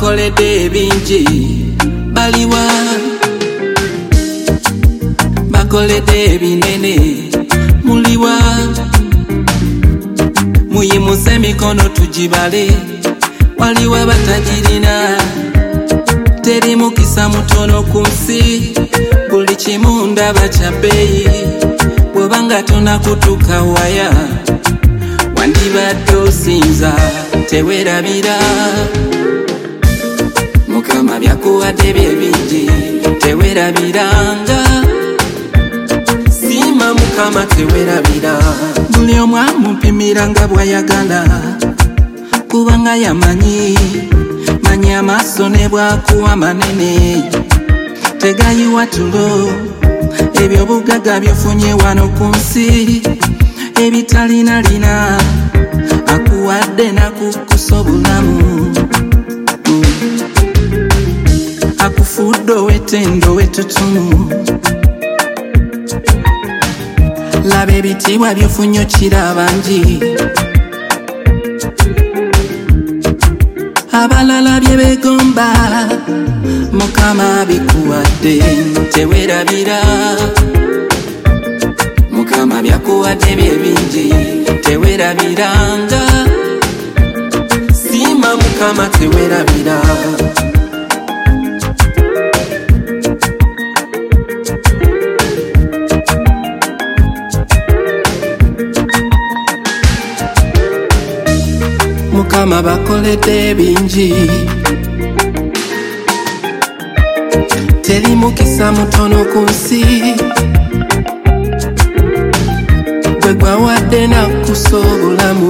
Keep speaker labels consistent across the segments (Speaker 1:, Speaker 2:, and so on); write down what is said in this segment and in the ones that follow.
Speaker 1: bakolede bingi baliwa bakolede binene muliwa muyimuse emikono tujibale waliwa batajirina teri mukisa mutono ku nsi buli kimu ndaba kya bbeeyi bw'obanga tonakutuka waya wandibadde osinza tewerabira mukama byakuwadde bye bingi tewerabiranga sima mukama tewerabira buli omu amumpimira nga bw'ayagala kubanga yamanyi manyi amaaso ne bwakuwa manene tegayiwa tulo ebyobugagga byofunye wano ku nsi ebitalinalina akuwadde nakukusa obulamu akufudde owetendo wetutumu laba ebitiibwa byofunye okira bangi abalala bye begomba mukama bikuwadde tewerabira mukama byakuwadde bye bingi tewerabiranga sima mukama tewerabira mukama bakolede bingi teri mukisa mutono ku nsi gwe gwawadde nakusa obulamu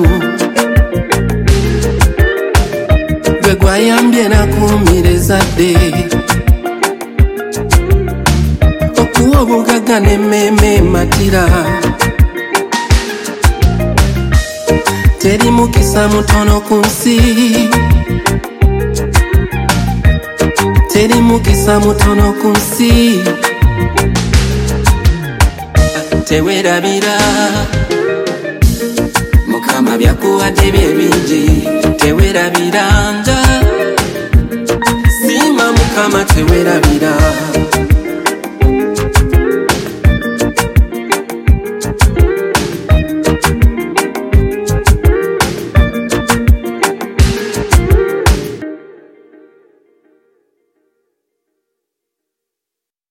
Speaker 1: gwe gwayambye nakuumira ezadde okuwa obugagga n'emmeeme matira teri mukisa mutono ku nsi teri mukisa mutono ku nsi tewerabira mukama byakuwadde bye bingi tewerabiranga sima mukama tewerabira